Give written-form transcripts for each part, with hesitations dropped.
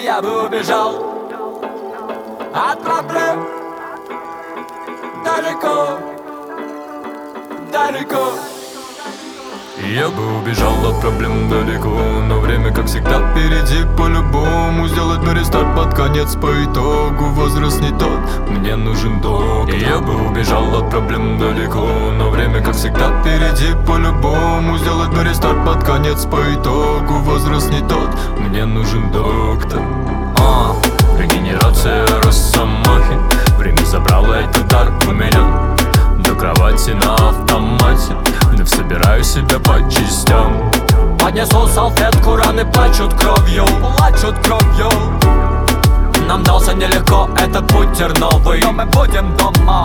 я бы убежал от проблем далеко, далеко. Я бы убежал от проблем далеко, но время, как всегда, впереди по-любому. Сделать бы рестарт под конец по итогу. Возраст не тот, мне нужен доктор. Я бы убежал от проблем далеко, но время, как всегда, впереди по-любому. Сделать бы рестарт под конец по итогу. Возраст не тот, мне нужен доктор. Регенерация росомахи. Время забрало этот дар у меня. До кровати на автомате, вновь собираю себя по частям. Поднесу салфетку, раны плачут кровью, плачут кровью. Нам дался нелегко этот путь терновый, но мы будем дома.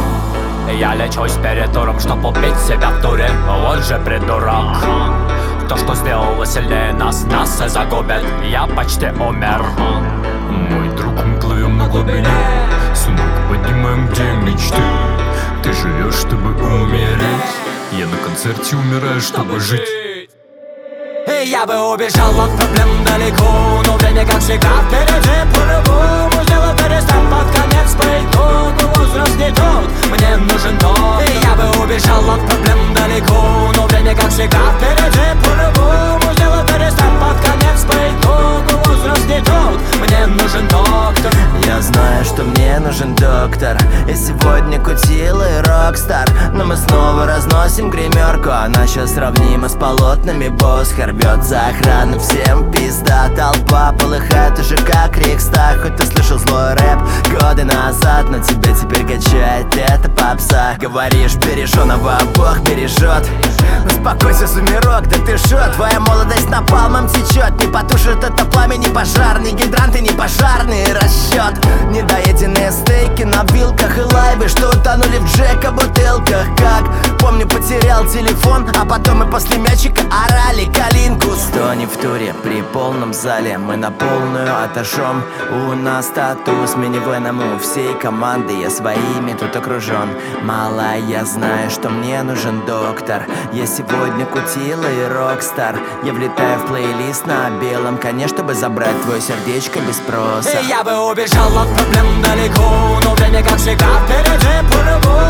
Я лечусь перед туром, чтоб убить себя в туре. Вот же придурок. То, что сделало сильнее нас, нас и загубит. Я почти умер. Мой друг, мы плывем на глубине. Сынок, поднимаем где мечты. Ты живешь, чтобы умереть. Я на концерте умираю, чтобы жить. И я бы убежал от проблем далеко, но время, как всегда, впереди по-любому. Сделать перестать под конец по итогу. Возраст не тот, мне нужен доктор. И я бы убежал от проблем далеко, но время, как всегда, впереди по-любому. Сделать перестать под конец по итогу. Возраст не тот, мне нужен доктор. Я знаю, что мне нужен доктор. Я сегодня кутила и рокстар, но мы снова разносим гримерку. Она сейчас сравнима с полотнами Босха. Рвет за охрану, всем пизда. Толпа полыхает уже как Рикстаг. Хоть ты слышал злой рэп годы назад, но тебя теперь качает эта попса. Говоришь, береженого Бог бережет. Успокойся, сумерок, да ты шо? Твоя молодость напалмом течет. Не потушит это пламя, не пожар, ни гидранты, не пожарный расчет. Недоеденные стейки на вилках и лайвы, что утонули в Джека бутылках. Как помню, потерял телефон, а потом мы после мячика орали калинку. Стони в туре при полном зале, мы на полную отошём. У нас статус минивеном у всей команды. Я своими тут окружен. Мало я знаю, что мне нужен доктор. Я сегодня кутила и рокстар. Я влетаю в плейлист на белом коне, чтобы забрать твое сердечко без спроса. И я бы убежал от проблем далеко, но время, как всегда, впереди по-любому.